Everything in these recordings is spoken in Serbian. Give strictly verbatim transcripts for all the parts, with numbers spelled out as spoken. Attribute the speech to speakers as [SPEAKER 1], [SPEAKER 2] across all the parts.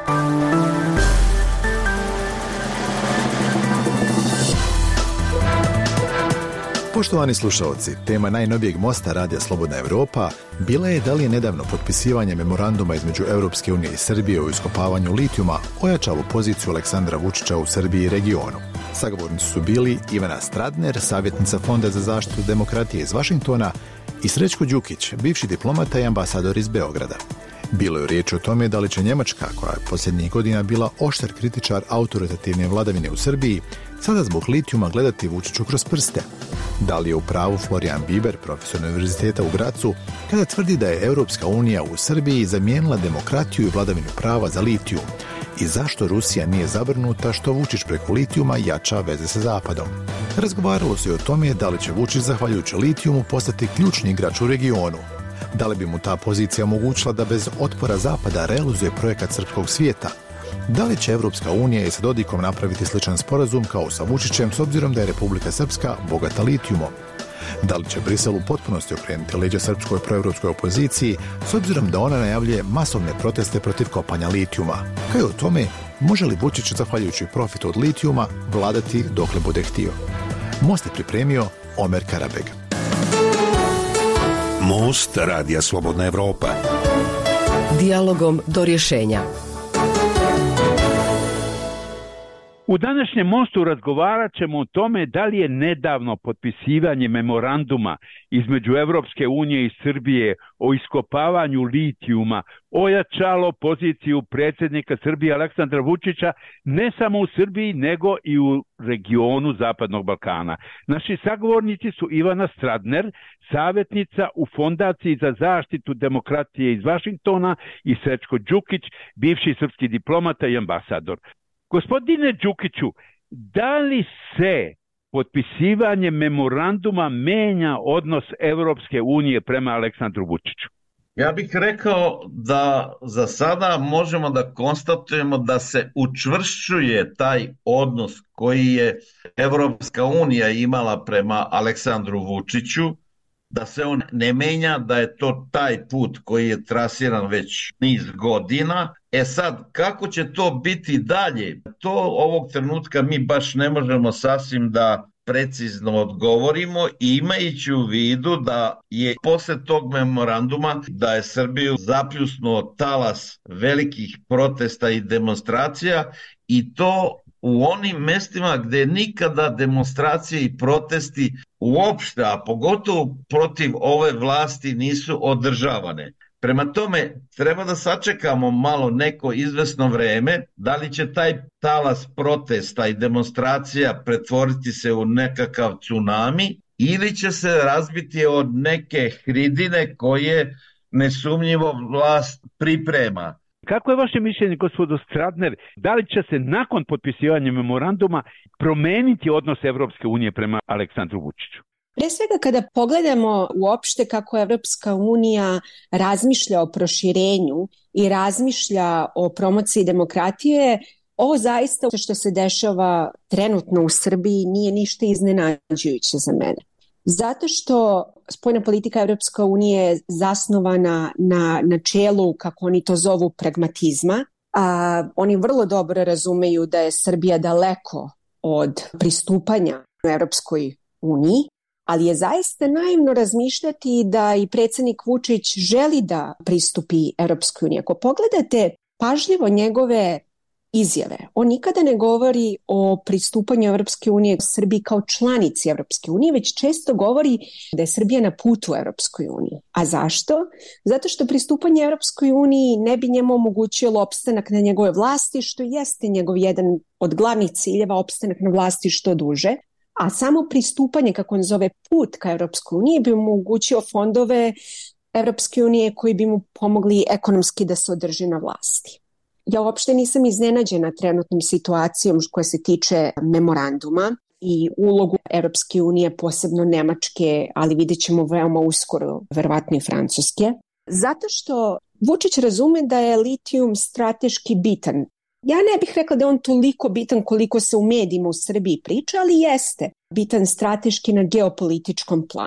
[SPEAKER 1] Poštovani slušalci, tema najnovijeg mosta Radija Slobodna Evropa bila je da li je nedavno potpisivanje memoranduma između Europske unije i Srbije o iskopavanju litijuma ojačalo poziciju Aleksandra Vučića u Srbiji i regionu. Sagovornici su bili Ivana Stradner, savjetnica Fonda za zaštitu demokratije iz Vašingtona, i Srećko Đukić, bivši diplomata i ambasador iz Beograda. Bilo je riječ o tome da li će Njemačka, koja je posljednjih godina bila oštar kritičar autoritativne vladavine u Srbiji, sada zbog litijuma gledati Vučiću kroz prste. Da li je u pravu Florijan Biber, profesor Univerziteta u Gracu, kada tvrdi da je Europska unija u Srbiji zamijenila demokratiju i vladavinu prava za litijum? I zašto Rusija nije zabrinuta što Vučić preko litijuma jača veze sa Zapadom? Razgovaralo se i o tome da li će Vučić, zahvaljujući litijumu, postati ključni igrač u regionu. Da li bi mu ta pozicija omogućila da bez otpora Zapada realizuje projekat srpskog svijeta? Da li će Evropska unija i sa Dodikom napraviti sličan sporazum kao sa Vučićem, s obzirom da je Republika Srpska bogata litijumom? Da li će Brisel u potpunosti okrenuti leđa srpskoj proevropskoj opoziciji, s obzirom da ona najavljuje masovne proteste protiv kopanja litijuma? Kao i o tome, može li Vučić, zahvaljujući profitu od litijuma, vladati dokle bude htio? Most je pripremio Omer Karabeg.
[SPEAKER 2] Most Radija Slobodna Evropa.
[SPEAKER 3] Dijalogom do rješenja.
[SPEAKER 4] U današnjem mostu razgovarat ćemo o tome da li je nedavno potpisivanje memoranduma između Europske unije i Srbije o iskopavanju litijuma ojačalo poziciju predsjednika Srbije Aleksandra Vučića ne samo u Srbiji nego i u regionu Zapadnog Balkana. Naši sagovornici su Ivana Stradner, savjetnica u Fondaciji za zaštitu demokratije iz Vašingtona, i Srećko Đukić, bivši srpski diplomata i ambasador. Gospodine Đukiću, da li se potpisivanje memoranduma menja odnos Europske unije prema Aleksandru Vučiću?
[SPEAKER 5] Ja bih rekao da za sada možemo da konstatujemo da se učvršćuje taj odnos koji je Europska unija imala prema Aleksandru Vučiću, da se on ne menja, da je to taj put koji je trasiran već niz godina. E sad, kako će to biti dalje? To ovog trenutka mi baš ne možemo sasvim da precizno odgovorimo, imajući u vidu da je posle tog memoranduma da je Srbiju zapljusnuo talas velikih protesta i demonstracija, i to u onim mestima gde nikada demonstracije i protesti uopšte, a pogotovo protiv ove vlasti, nisu održavane. Prema tome, treba da sačekamo malo neko izvesno vreme, da li će taj talas protesta i demonstracija pretvoriti se u nekakav tsunami ili će se razbiti od neke hridine koje nesumnjivo vlast priprema.
[SPEAKER 4] Kako je vaše mišljenje, gospodo Stradner, da li će se nakon potpisivanja memoranduma promeniti odnos Evropske unije prema Aleksandru Vučiću?
[SPEAKER 6] Pre svega, kada pogledamo uopšte kako Evropska unija razmišlja o proširenju i razmišlja o promociji demokratije, ovo zaista što se dešava trenutno u Srbiji nije ništa iznenađujuće za mene. Zato što spoljna politika Evropske unije je zasnovana na načelu, kako oni to zovu, pragmatizma. A, oni vrlo dobro razumeju da je Srbija daleko od pristupanja u Evropskoj uniji, ali je zaista naivno razmišljati da i predsjednik Vučić želi da pristupi Evropskoj uniji. Ako pogledate pažljivo njegove izjave, on nikada ne govori o pristupanju Evropske unije Srbiji kao članici Evropske unije, već često govori da je Srbija na putu Evropskoj uniji. A zašto? Zato što pristupanje Evropskoj uniji ne bi njemu omogućilo opstanak na njegove vlasti, što jeste njegov jedan od glavnih ciljeva, opstanak na vlasti što duže. A samo pristupanje, kako on zove, put ka Evropskoj uniji, bi omogućio fondove Evropske unije koji bi mu pomogli ekonomski da se održi na vlasti. Ja uopšte nisam iznenađena trenutnom situacijom koja se tiče memoranduma i ulogu Evropske unije, posebno Nemačke, ali vidjet ćemo veoma uskoro, verovatno i Francuske. Zato što Vučić razume da je litijum strateški bitan. Ja ne bih rekla da je on toliko bitan koliko se u medijima u Srbiji priča, ali jeste bitan strateški na geopolitičkom planu.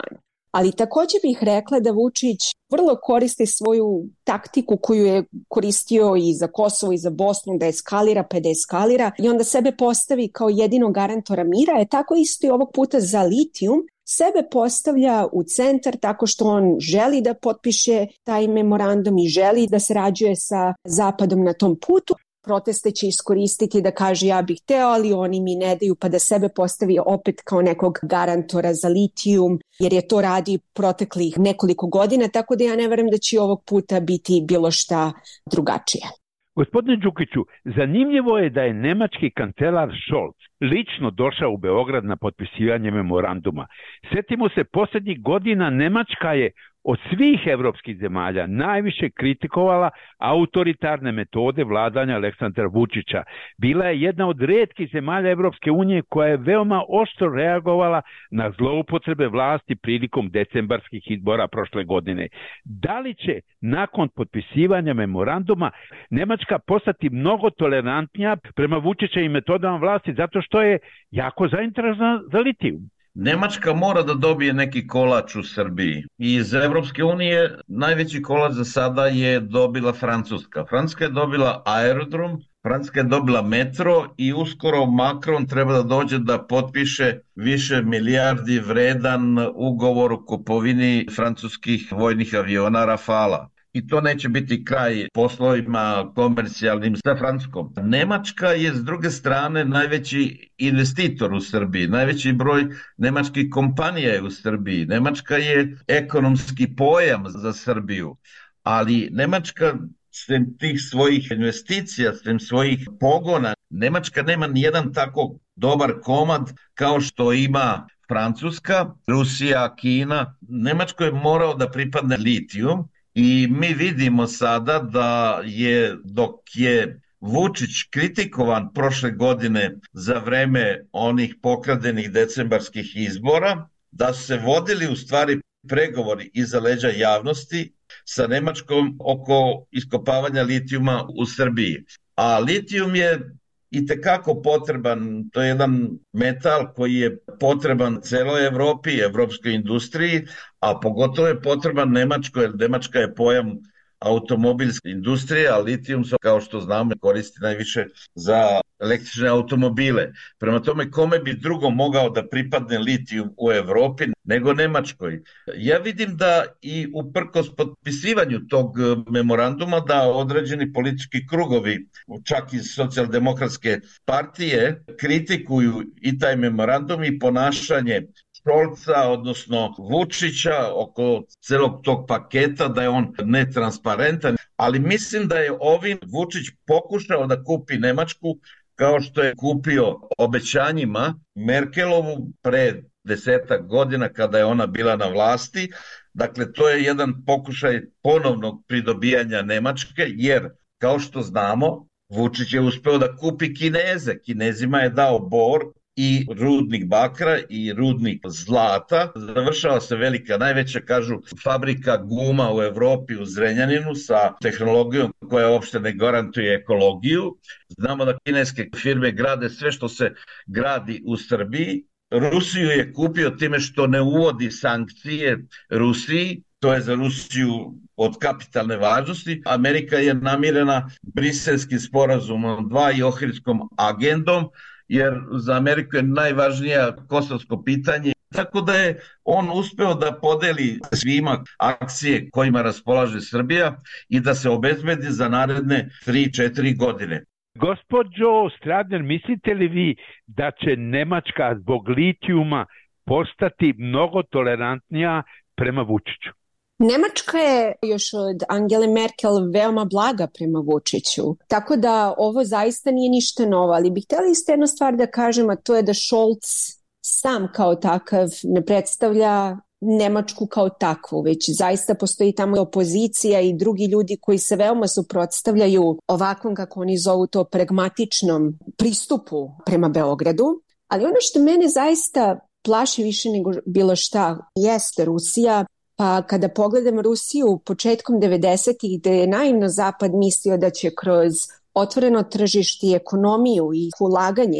[SPEAKER 6] Ali također bih rekla da Vučić vrlo koristi svoju taktiku koju je koristio i za Kosovo i za Bosnu, da eskalira pa da eskalira i onda sebe postavi kao jedino garantora mira, je tako isto i ovog puta za litijum. Sebe postavlja u centar tako što on želi da potpiše taj memorandum i želi da sarađuje sa Zapadom na tom putu. Proteste će iskoristiti da kaže ja bih teo, ali oni mi ne daju, pa da sebe postavi opet kao nekog garantora za litijum, jer je to radi proteklih nekoliko godina, tako da ja ne verujem da će ovog puta biti bilo šta drugačije.
[SPEAKER 4] Gospodine Đukiću, zanimljivo je da je nemački kancelar Scholz lično došao u Beograd na potpisivanje memoranduma. Sjetimo se, posljednjih godina Nemačka je od svih evropskih zemalja najviše kritikovala autoritarne metode vladanja Aleksandra Vučića. Bila je jedna od rijetkih zemalja Evropske unije koja je veoma oštro reagovala na zloupotrebe vlasti prilikom decembarskih izbora prošle godine. Da li će nakon potpisivanja memoranduma Nemačka postati mnogo tolerantnija prema Vučićevim metodama vlasti zato što je jako zainteresovana za litijum?
[SPEAKER 5] Nemačka mora da dobije neki kolač u Srbiji. Iz Evropske unije najveći kolač za sada je dobila Francuska. Francuska je dobila aerodrom, Francuska je dobila metro i uskoro Macron treba da dođe da potpiše više milijardi vredan ugovor o kupovini francuskih vojnih aviona Rafala. I to neće biti kraj poslovima komercijalnim sa Francuskom. Nemačka je s druge strane najveći investitor u Srbiji, najveći broj nemačkih kompanija je u Srbiji. Nemačka je ekonomski pojam za Srbiju, ali Nemačka sem tih svojih investicija, sem svojih pogona, Nemačka nema nijedan tako dobar komad kao što ima Francuska, Rusija, Kina. Nemačko je morao da pripadne litijum. I mi vidimo sada da je, dok je Vučić kritikovan prošle godine za vreme onih pokradenih decembarskih izbora, da su se vodili u stvari pregovori iza leđa javnosti sa Nemačkom oko iskopavanja litijuma u Srbiji. A litijum je itekako potreban, to je jedan metal koji je potreban celoj Evropi, evropskoj industriji, a pogotovo je potreban Nemačkoj, jer Nemačka je pojam automobilske industrije, a litijum se, kao što znamo, koristi najviše za električne automobile. Prema tome, kome bi drugo mogao da pripadne litijum u Evropi nego Nemačkoj? Ja vidim da i uprkos potpisivanju tog memoranduma da određeni politički krugovi, čak iz socijaldemokratske partije, kritikuju i taj memorandum i ponašanje Scholza, odnosno Vučića, oko celog tog paketa, da je on netransparentan, ali mislim da je ovim Vučić pokušao da kupi Nemačku kao što je kupio obećanjima Merkelovu pre desetak godina kada je ona bila na vlasti. Dakle, to je jedan pokušaj ponovnog pridobijanja Nemačke, jer kao što znamo, Vučić je uspeo da kupi Kineze. Kinezima je dao bor i rudnik bakra i rudnik zlata. Završava se velika, najveća, kažu, fabrika guma u Evropi u Zrenjaninu sa tehnologijom koja uopšte ne garantuje ekologiju. Znamo da kineske firme grade sve što se gradi u Srbiji. Rusiju je kupio time što ne uvodi sankcije Rusiji, to je za Rusiju od kapitalne važnosti. Amerika je namirena Briselskim sporazumom dva i Ohridskom agendom, jer za Ameriku je najvažnija kosovsko pitanje. Tako da je on uspeo da podeli svima akcije kojima raspolaže Srbija i da se obezbedi za naredne tri četiri godine.
[SPEAKER 4] Gospođo Stradner, mislite li vi da će Nemačka zbog litijuma postati mnogo tolerantnija prema Vučiću?
[SPEAKER 6] Nemačka je još od Angele Merkel veoma blaga prema Vučiću, tako da ovo zaista nije ništa novo, ali bih htjela isto jednu stvar da kažem, a to je da Scholz sam kao takav ne predstavlja Nemačku kao takvu, već zaista postoji tamo opozicija i drugi ljudi koji se veoma suprotstavljaju ovakvom, kako oni zovu to, pragmatičnom pristupu prema Beogradu. Ali ono što mene zaista plaši više nego bilo šta jeste Rusija. Pa kada pogledam Rusiju početkom devedesetih, gde je naivno Zapad mislio da će kroz otvoreno tržište i ekonomiju i ulaganje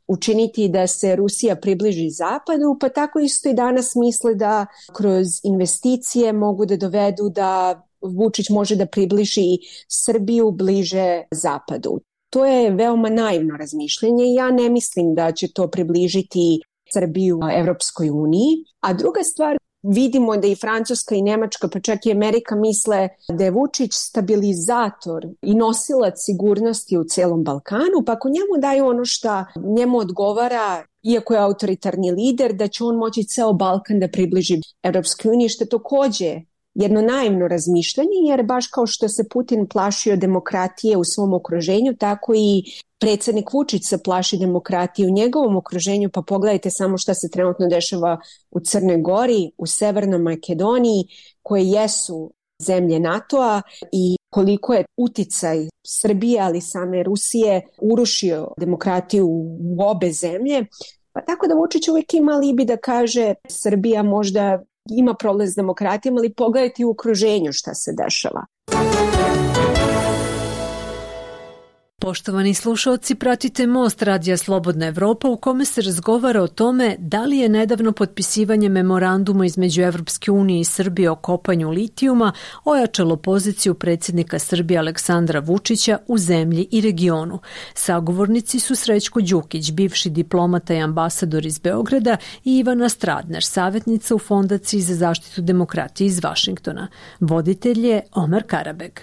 [SPEAKER 6] učiniti da se Rusija približi Zapadu, pa tako isto i danas misle da kroz investicije mogu da dovedu da Vučić može da približi Srbiju bliže Zapadu. To je veoma naivno razmišljanje i ja ne mislim da će to približiti Srbiju Evropskoj uniji. A druga stvar, vidimo da i Francuska i Nemačka, pa čak i Amerika misle da je Vučić stabilizator i nosilac sigurnosti u celom Balkanu, pa ako njemu daju ono što njemu odgovara, iako je autoritarni lider, da će on moći ceo Balkan da približi Evropskoj uniji, što je takođe jedno naivno razmišljanje, jer baš kao što se Putin plašio demokratije u svom okruženju, tako i predsjednik Vučić se plaši demokratije u njegovom okruženju, pa pogledajte samo šta se trenutno dešava u Crnoj Gori, u Severnoj Makedoniji, koje jesu zemlje NATO-a i koliko je uticaj Srbije, ali same Rusije, urušio demokratiju u obe zemlje. Pa tako da Vučić uvijek ima alibi da kaže Srbija možda ima problem s demokratijom, ali pogledajte u okruženju šta se dešava.
[SPEAKER 7] Poštovani slušalci, pratite Most Radija Slobodna Evropa u kome se razgovara o tome da li je nedavno potpisivanje memoranduma između Evropske unije i Srbije o kopanju litijuma ojačalo poziciju predsjednika Srbije Aleksandra Vučića u zemlji i regionu. Sagovornici su Srećko Đukić, bivši diplomata i ambasador iz Beograda, i Ivana Stradner, savjetnica u Fondaciji za zaštitu demokratije iz Vašingtona. Voditelj je Omer Karabeg.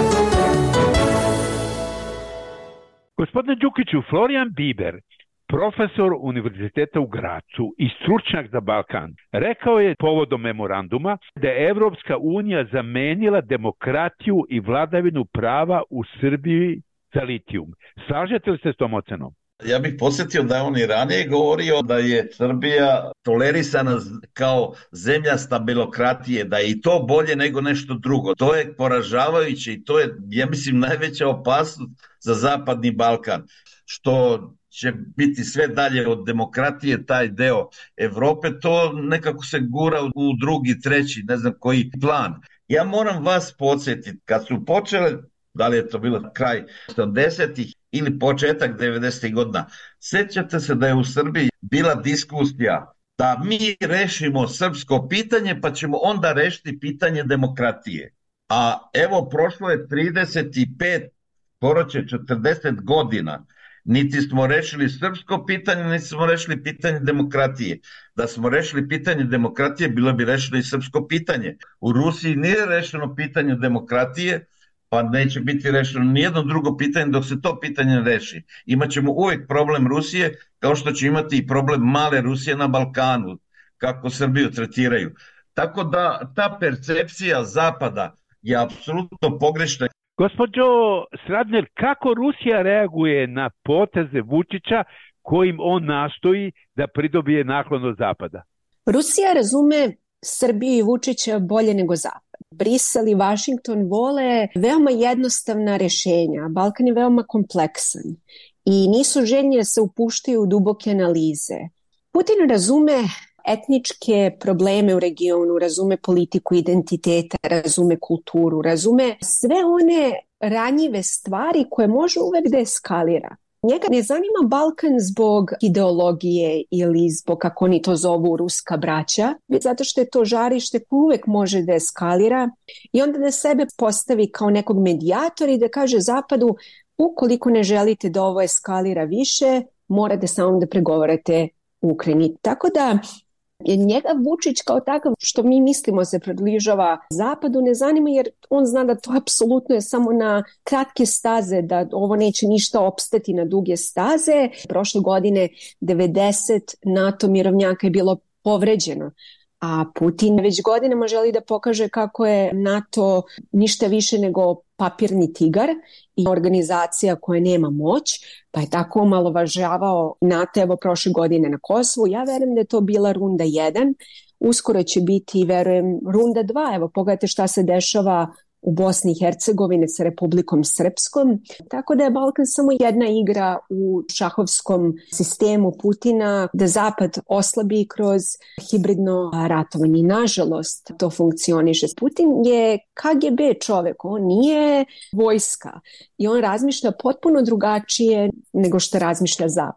[SPEAKER 4] Gospodine Đukiću, Florian Biber, profesor Univerziteta u Gracu i stručnjak za Balkan, rekao je povodom memoranduma da je Evropska unija zamenila demokratiju i vladavinu prava u Srbiji za litijum. Slažete li se s tom ocenom?
[SPEAKER 5] Ja bih podsjetio da je on i ranije govorio da je Srbija tolerisana kao zemlja stabilokratije, da je i to bolje nego nešto drugo. To je poražavajuće i to je, ja mislim, najveća opasnost za Zapadni Balkan, što će biti sve dalje od demokratije, taj deo Evrope, to nekako se gura u drugi, treći, ne znam koji plan. Ja moram vas podsjetiti, kad su počele, da li je to bilo kraj osamdesetih ili početak devedesetih godina, sjećate se da je u Srbiji bila diskusija da mi rešimo srpsko pitanje pa ćemo onda rešiti pitanje demokratije. A evo, prošlo je trideset pet, skoro će četrdeset godina, niti smo rešili srpsko pitanje, niti smo rešili pitanje demokratije. Da smo rešili pitanje demokratije, bilo bi rešeno i srpsko pitanje. U Rusiji nije rešeno pitanje demokratije, pa neće biti rešeno nijedno drugo pitanje dok se to pitanje ne reši. Imaćemo uvijek problem Rusije, kao što će imati i problem male Rusije na Balkanu, kako Srbiju tretiraju. Tako da ta percepcija Zapada je apsolutno pogrešna.
[SPEAKER 4] Gospođo Stradner, kako Rusija reaguje na poteze Vučića kojim on nastoji da pridobije naklon od Zapada?
[SPEAKER 6] Rusija razume Srbiju i Vučića bolje nego Zapad. Brisel i Vašington vole veoma jednostavna rešenja. Balkan je veoma kompleksan i nisu željni da se upuštaju u duboke analize. Putin razume etničke probleme u regionu, razume politiku identiteta, razume kulturu, razume sve one ranjive stvari koje može uvek da eskalira. Njega ne zanima Balkan zbog ideologije ili zbog, kako oni to zovu, ruska braća, zato što je to žarište koje uvek može da eskalira i onda da sebe postavi kao nekog medijatora i da kaže Zapadu, ukoliko ne želite da ovo eskalira više, morate samo da pregovarate u Ukrajini. Tako da njega Vučić kao takav, što mi mislimo se približava Zapadu, ne zanima, jer on zna da to apsolutno je samo na kratke staze, da ovo neće ništa opstati na duge staze. Prošle godine devedeset NATO mirovnjaka je bilo povređeno, a Putin već godinama želi da pokaže kako je NATO ništa više nego papirni tigar i organizacija koja nema moć, pa je tako omalovažavao NATO evo prošle godine na Kosovu. Ja verujem da je to bila runda jedan, uskoro će biti, verujem, runda dva. Evo, pogledajte šta se dešava u Bosni i Hercegovini sa Republikom Srpskom. Tako da je Balkan samo jedna igra u šahovskom sistemu Putina, da Zapad oslabi kroz hibridno ratovanje. Nažalost, to funkcioniše. Putin je K G B čovek, on nije vojska i on razmišlja potpuno drugačije nego što razmišlja Zapad.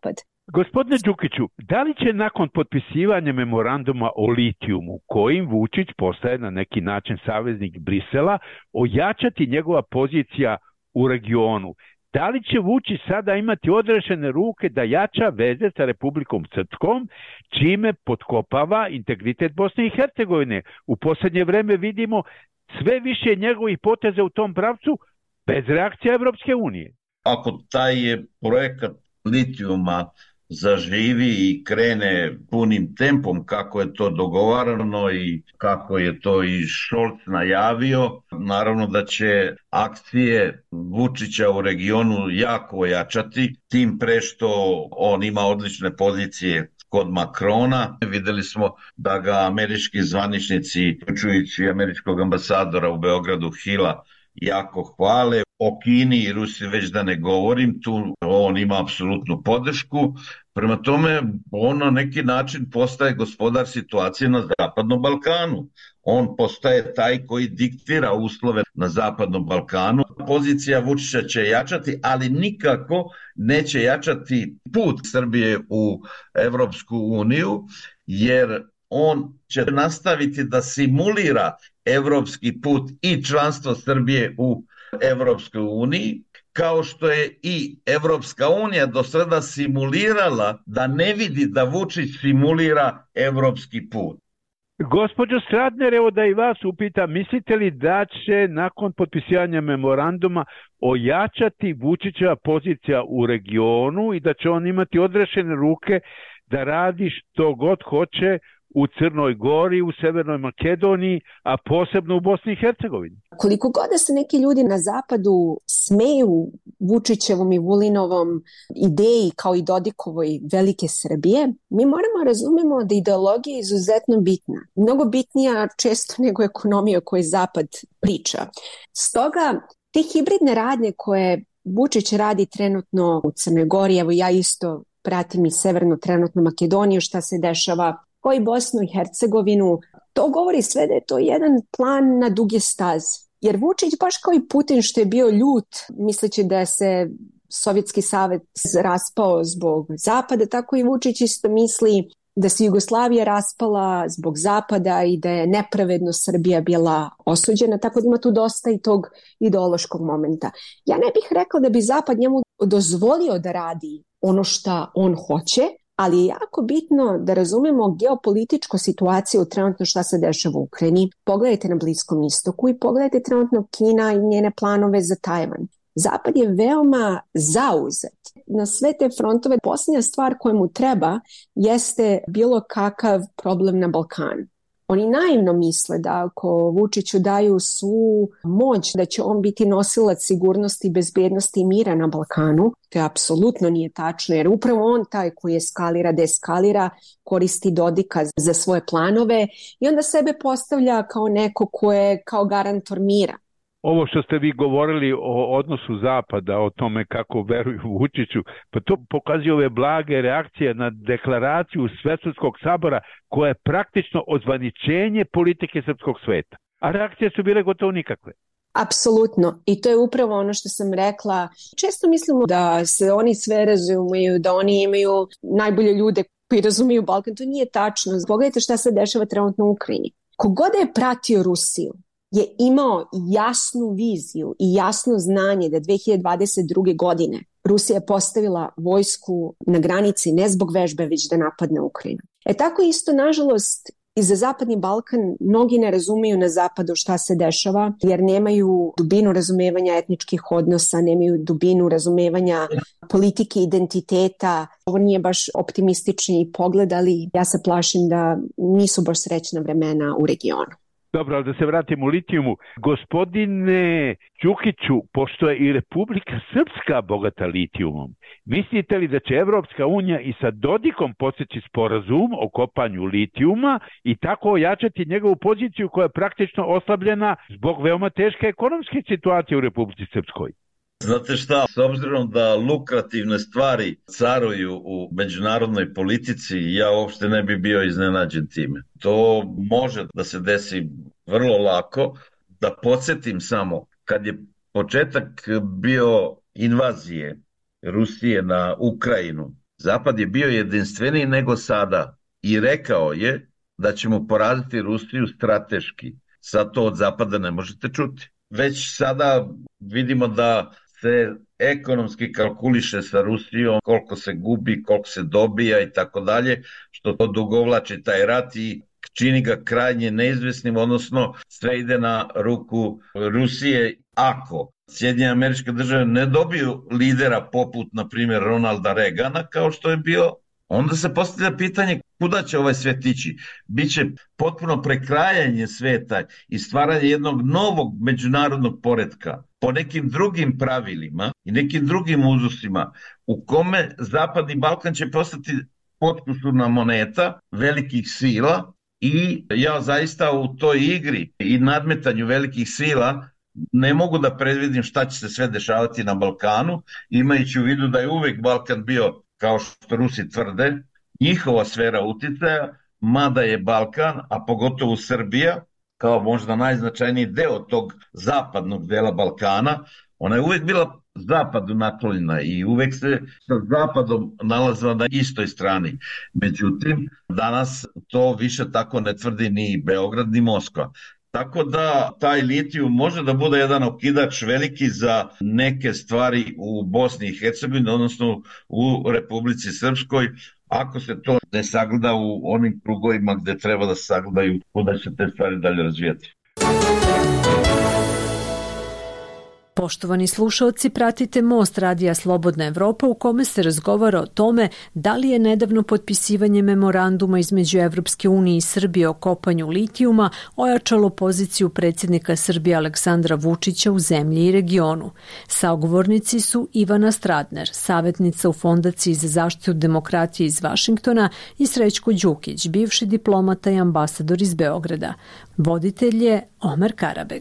[SPEAKER 4] Gospodine Đukiću, da li će nakon potpisivanja memoranduma o litijumu, kojim Vučić postaje na neki način saveznik Brisela, ojačati njegova pozicija u regionu? Da li će Vučić sada imati odrešene ruke da jača veze sa Republikom Srpskom, čime potkopava integritet Bosne i Hercegovine? U posljednje vreme vidimo sve više njegovih poteza u tom pravcu bez reakcije Evropske unije.
[SPEAKER 5] Ako taj projekat litijuma zaživi i krene punim tempom kako je to dogovarano i kako je to i Scholz najavio, naravno da će akcije Vučića u regionu jako ojačati, tim pre što on ima odlične pozicije kod Makrona. Videli smo da ga američki zvaničnici, uključujući američkog ambasadora u Beogradu Hila, jako hvale. O Kini i Rusiji već da ne govorim, tu on ima apsolutnu podršku. Prema tome, on na neki način postaje gospodar situacije na Zapadnom Balkanu. On postaje taj koji diktira uslove na Zapadnom Balkanu. Pozicija Vučića će jačati, ali nikako neće jačati put Srbije u Evropsku uniju, jer on će nastaviti da simulira evropski put i članstvo Srbije u Evropskoj uniji, kao što je i Evropska unija do sada simulirala da ne vidi da Vučić simulira evropski put.
[SPEAKER 4] Gospođo Stratner, evo da i vas upitam, mislite li da će nakon potpisivanja memoranduma ojačati Vučićeva pozicija u regionu i da će on imati odrešene ruke da radi što god hoće u Crnoj Gori, u Severnoj Makedoniji, a posebno u Bosni i Hercegovini?
[SPEAKER 6] Koliko god da se neki ljudi na zapadu smeju Vučićevom i Vulinovom ideji kao i Dodikovoj velike Srbije, mi moramo razumemo da ideologija je izuzetno bitna. Mnogo bitnija često nego ekonomija o kojoj zapad priča. Stoga te hibridne radnje koje Vučić radi trenutno u Crnoj Gori, evo ja isto pratim i severnu trenutno Makedoniju, šta se dešava, kao i Bosnu i Hercegovinu, to govori sve da je to jedan plan na duge staze. Jer Vučić, baš kao i Putin što je bio ljut, misleći da se Sovjetski savez raspao zbog Zapada, tako i Vučić isto misli da se Jugoslavija raspala zbog Zapada i da je nepravedno Srbija bila osuđena, tako da ima tu dosta i tog ideološkog momenta. Ja ne bih rekla da bi Zapad njemu dozvolio da radi ono što on hoće, ali je jako bitno da razumemo geopolitičku situaciju trenutno šta se dešava u Ukrajini. Pogledajte na Bliskom istoku i pogledajte trenutno Kina i njene planove za Tajvan. Zapad je veoma zauzet na sve te frontove. Posljednja stvar koja mu treba jeste bilo kakav problem na Balkanu. Oni naivno misle da ako Vučiću daju svu moć da će on biti nosilac sigurnosti, bezbednosti i mira na Balkanu, to je apsolutno nije tačno, jer upravo on taj koji eskalira, deeskalira, koristi Dodika za svoje planove i onda sebe postavlja kao neko ko je kao garantor mira.
[SPEAKER 4] Ovo što ste vi govorili o odnosu Zapada, o tome kako veruju Vučiću, pa to pokazuje ove blage reakcije na deklaraciju Svesrpskog sabora koja je praktično ozvaničenje politike srpskog sveta. A reakcije su bile gotovo nikakve.
[SPEAKER 6] Apsolutno. I to je upravo ono što sam rekla. Često mislimo da se oni sve razumiju, da oni imaju najbolje ljude koji razumiju Balkan. To nije tačno. Pogledajte šta se dešava trenutno u Ukrajini. Kogod je pratio Rusiju je imao jasnu viziju i jasno znanje da dve hiljade dvadeset druge. godine Rusija je postavila vojsku na granici ne zbog vežbe, već da napadne Ukrajinu. E tako isto, nažalost, i za Zapadni Balkan mnogi ne razumiju na zapadu šta se dešava, jer nemaju dubinu razumevanja etničkih odnosa, nemaju dubinu razumevanja politike, identiteta. Ovo nije baš optimistični pogled, ali ja se plašim da nisu baš srećna vremena u regionu.
[SPEAKER 4] Dobro, ali da se vratimo u litijumu. Gospodine Đukiću, pošto je i Republika Srpska bogata litijumom, mislite li da će Evropska unija i sa Dodikom postići sporazum o kopanju litijuma i tako ojačati njegovu poziciju koja je praktično oslabljena zbog veoma teške ekonomske situacije u Republici Srpskoj?
[SPEAKER 5] Znate šta, s obzirom da lukrativne stvari caruju u međunarodnoj politici, ja uopšte ne bi bio iznenađen time. To može da se desi vrlo lako. Da podsjetim samo, kad je početak bio invazije Rusije na Ukrajinu, Zapad je bio jedinstveniji nego sada i rekao je da ćemo poraziti Rusiju strateški. Sad to od Zapada ne možete čuti. Već sada vidimo da se ekonomski kalkuliše sa Rusijom, koliko se gubi, koliko se dobija i tako dalje, što to dugovlači taj rat i čini ga krajnje neizvesnim, odnosno sve ide na ruku Rusije. Ako Sjedinjene Američke Države ne dobiju lidera poput, na primjer, Ronalda Reagana, kao što je bio, onda se postavlja pitanje kuda će ovaj svet ići. Biće potpuno prekrajanje sveta i stvaranje jednog novog međunarodnog poretka po nekim drugim pravilima i nekim drugim uzusima, u kome Zapadni Balkan će postati potkusurna moneta velikih sila i ja zaista u toj igri i nadmetanju velikih sila ne mogu da predvidim šta će se sve dešavati na Balkanu, imajući u vidu da je uvek Balkan bio, kao što Rusi tvrde, njihova sfera uticaja, mada je Balkan, a pogotovo Srbija, kao možda najznačajniji deo tog zapadnog dela Balkana, ona je uvek bila zapadu naklonjena i uvek se sa zapadom nalazila na istoj strani. Međutim, danas to više tako ne tvrdi ni Beograd ni Moskva. Tako da taj litijum može da bude jedan okidač veliki za neke stvari u Bosni i Hercegovini, odnosno u Republici Srpskoj, ako se to ne sagleda u onim krugovima gde treba da se sagledaju, kuda će te stvari dalje razvijati.
[SPEAKER 7] Poštovani slušaoci, pratite Most Radija Slobodna Evropa u kome se razgovara o tome da li je nedavno potpisivanje memoranduma između Evropske unije i Srbije o kopanju litijuma ojačalo poziciju predsjednika Srbije Aleksandra Vučića u zemlji i regionu. Sagovornici su Ivana Stradner, savjetnica u Fondaciji za zaštitu demokratije iz Vašingtona, i Srećko Đukić, bivši diplomata i ambasador iz Beograda. Voditelj je Omer Karabeg.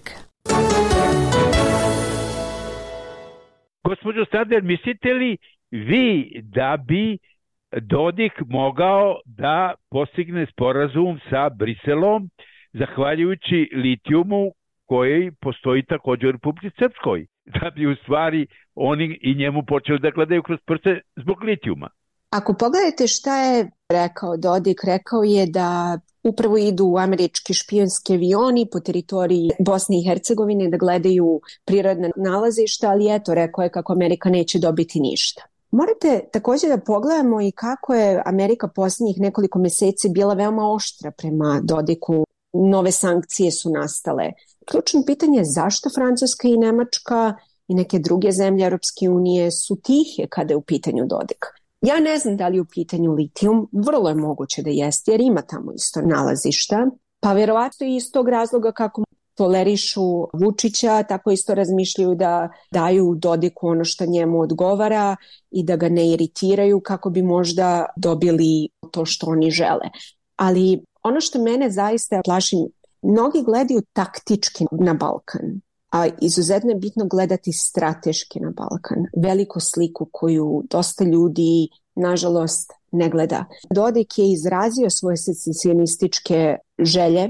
[SPEAKER 4] Gospođo Stradner, mislite li vi da bi Dodik mogao da postigne sporazum sa Briselom zahvaljujući litijumu koji postoji također u Republici Srpskoj? Da bi u stvari oni i njemu počeli da gledaju kroz prste zbog litijuma?
[SPEAKER 6] Ako pogledate šta je rekao Dodik, rekao je da upravo idu američki špijunski avioni po teritoriji Bosne i Hercegovine da gledaju prirodne nalazišta, ali eto, rekao je kako Amerika neće dobiti ništa. Morate također da pogledamo i kako je Amerika posljednjih nekoliko meseci bila veoma oštra prema Dodiku. Nove sankcije su nastale. Ključno pitanje je zašto Francuska i Nemačka i neke druge zemlje Europske unije su tihe kada je u pitanju Dodik. Ja ne znam da li je u pitanju litijum, vrlo je moguće da jeste jer ima tamo isto nalazišta, pa verovatno i iz tog razloga kako tolerišu Vučića, tako isto razmišljaju da daju Dodiku ono što njemu odgovara i da ga ne iritiraju kako bi možda dobili to što oni žele. Ali ono što mene zaista plaši, mnogi gledaju taktički na Balkan, a izuzetno je bitno gledati strateški na Balkan, veliku sliku koju dosta ljudi, nažalost, ne gleda. Dodik je izrazio svoje secesionističke želje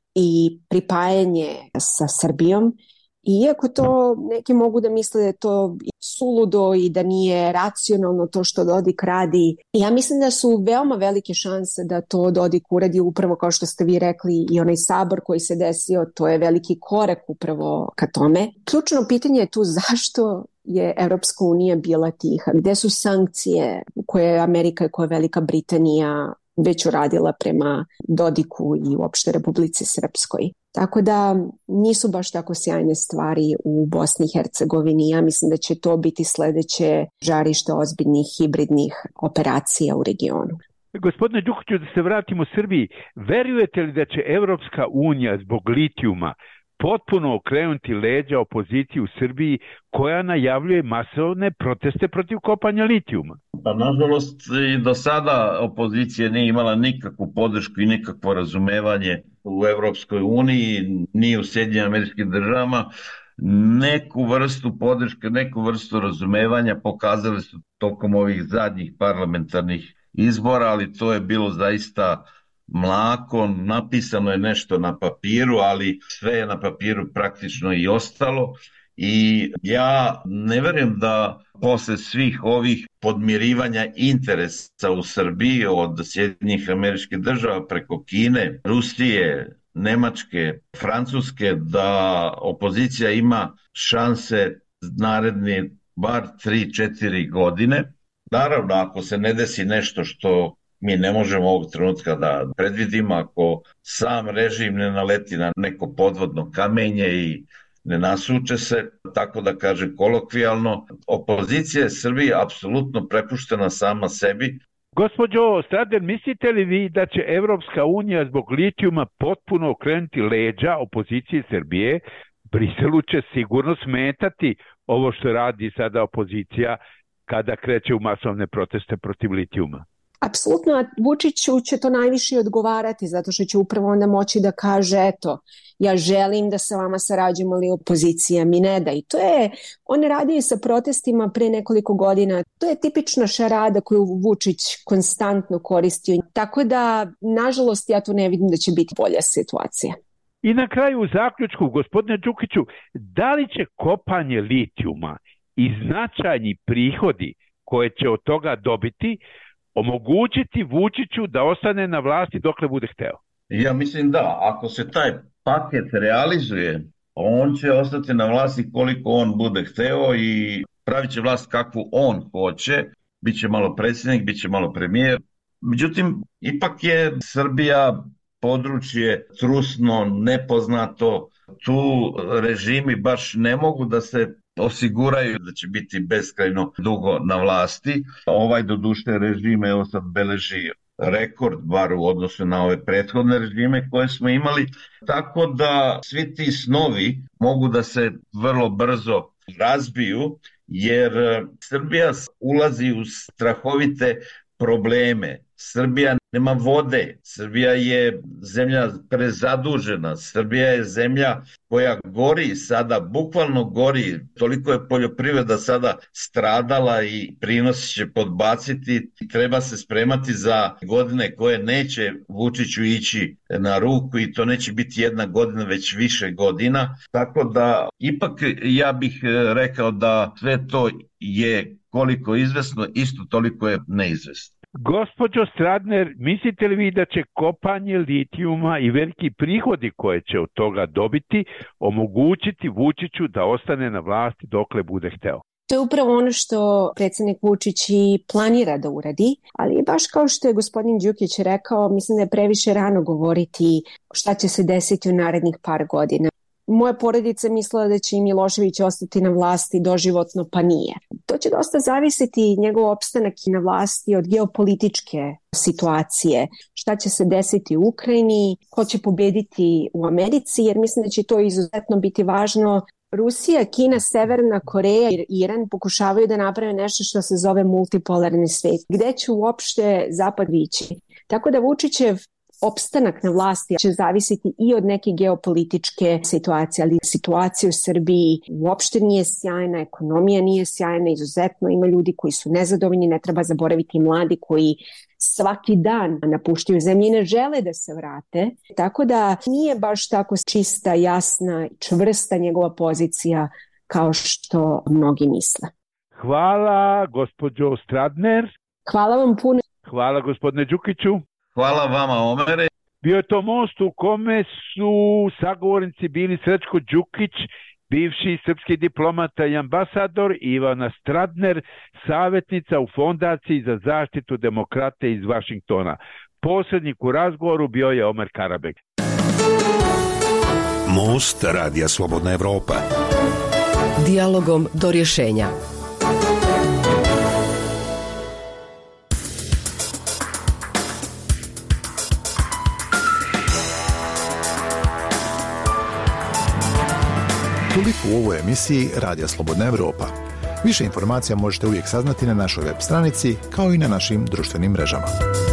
[SPEAKER 6] i pripajanje sa Srbijom, iako to neki mogu da misle da je to suludo i da nije racionalno to što Dodik radi. Ja mislim da su veoma velike šanse da to Dodik uradi upravo kao što ste vi rekli i onaj sabor koji se desio, to je veliki korak upravo ka tome. Ključno pitanje je tu zašto je Evropska unija bila tiha, gde su sankcije koje je Amerika i koja je Velika Britanija već uradila prema Dodiku i uopšte Republici Srpskoj. Tako da nisu baš tako sjajne stvari u Bosni i Hercegovini. Ja mislim da će to biti sledeće žarište ozbiljnih hibridnih operacija u regionu.
[SPEAKER 4] Gospodine Đukiću, da se vratimo Srbiji, verujete li da će Evropska unija zbog litijuma potpuno okrenuti leđa opoziciji u Srbiji koja najavljuje masovne proteste protiv kopanja litijuma?
[SPEAKER 5] Pa nažalost i do sada opozicija nije imala nikakvu podršku i nikakvo razumevanje u Evropskoj uniji, ni u Sjedinjenim Američkim Državama. Neku vrstu podrške, neku vrstu razumevanja pokazali su tokom ovih zadnjih parlamentarnih izbora, ali to je bilo zaista mlako, napisano je nešto na papiru, ali sve je na papiru praktično i ostalo i ja ne verujem da posle svih ovih podmirivanja interesa u Srbiji od Sjedinjenih Američkih Država preko Kine, Rusije, Nemačke, Francuske, da opozicija ima šanse naredni bar tri četiri godine. Naravno, ako se ne desi nešto što mi ne možemo ovog trenutka da predvidimo, ako sam režim ne naleti na neko podvodno kamenje i ne nasuče se, tako da kažem kolokvijalno, opozicija Srbije je apsolutno prepuštena sama sebi.
[SPEAKER 4] Gospođo Stradner, mislite li vi da će Evropska unija zbog litijuma potpuno okrenuti leđa opoziciji Srbije? Briselu će sigurno smetati ovo što radi sada opozicija kada kreće u masovne proteste protiv litijuma.
[SPEAKER 6] Apsolutno, a Vučiću će to najviše odgovarati, zato što će upravo onda moći da kaže, eto, ja želim da sa vama sarađujem, ali opozicija mi ne da. I to je, on radi sa protestima pre nekoliko godina, to je tipična šarada koju Vučić konstantno koristio. Tako da, nažalost, ja tu ne vidim da će biti bolja situacija.
[SPEAKER 4] I na kraju u zaključku, gospodine Đukiću, da li će kopanje litijuma i značajni prihodi koje će od toga dobiti omogućiti Vučiću da ostane na vlasti dokle bude hteo?
[SPEAKER 5] Ja mislim da, ako se taj paket realizuje, on će ostati na vlasti koliko on bude hteo i pravit će vlast kakvu on hoće, biće malo predsjednik, biće malo premijer. Međutim, ipak je Srbija područje trusno, nepoznato, tu režimi baš ne mogu da se osiguraju da će biti beskrajno dugo na vlasti. Ovaj doduše režim, evo sad beleži rekord, bar u odnosu na ove prethodne režime koje smo imali, tako da svi ti snovi mogu da se vrlo brzo razbiju, jer Srbija ulazi u strahovite probleme. Srbija nema vode, Srbija je zemlja prezadužena, Srbija je zemlja koja gori sada, bukvalno gori, toliko je poljoprivreda sada stradala i prinosi će podbaciti, treba se spremati za godine koje neće Vučiću ići na ruku i to neće biti jedna godina, već više godina, tako da ipak ja bih rekao da sve to je koliko izvesno, isto toliko je neizvesno.
[SPEAKER 4] Gospođo Stradner, mislite li vi da će kopanje litijuma i veliki prihodi koje će od toga dobiti omogućiti Vučiću da ostane na vlasti dokle bude hteo?
[SPEAKER 6] To je upravo ono što predsjednik Vučić i planira da uradi, ali baš kao što je gospodin Đukić rekao, mislim da je previše rano govoriti šta će se desiti u narednih par godina. Moja porodica mislila da će i Milošević ostati na vlasti doživotno, pa nije. To će dosta zavisiti njegov opstanak na vlasti od geopolitičke situacije. Šta će se desiti u Ukrajini, ko će pobediti u Americi, jer mislim da će to izuzetno biti važno. Rusija, Kina, Severna Koreja i Iran pokušavaju da naprave nešto što se zove multipolarni svet. Gde će uopšte Zapad vići? Tako da Vučićev opstanak na vlasti će zavisiti i od neke geopolitičke situacije, ali situacija u Srbiji uopšte nije sjajna, ekonomija nije sjajna, izuzetno ima ljudi koji su nezadovoljni, ne treba zaboraviti mladi koji svaki dan napuštaju zemlju i ne žele da se vrate, tako da nije baš tako čista, jasna, čvrsta njegova pozicija kao što mnogi misle.
[SPEAKER 4] Hvala, gospođo Stradner.
[SPEAKER 6] Hvala vam puno.
[SPEAKER 4] Hvala, gospodine Đukiću.
[SPEAKER 5] Hvala vama, Omere.
[SPEAKER 4] Bio je to most u kome su sagovornici bili Srećko Đukić, bivši srpski diplomata i ambasador, i Ivana Stradner, savjetnica u Fondaciji za zaštitu demokrate iz Vašingtona. Posrednik u razgovoru bio je Omer Karabek.
[SPEAKER 2] Most Radija Slobodna Evropa.
[SPEAKER 3] Dijalogom do rješenja.
[SPEAKER 1] Toliko u ovoj emisiji Radija Slobodna Evropa. Više informacija možete uvijek saznati na našoj web stranici kao i na našim društvenim mrežama.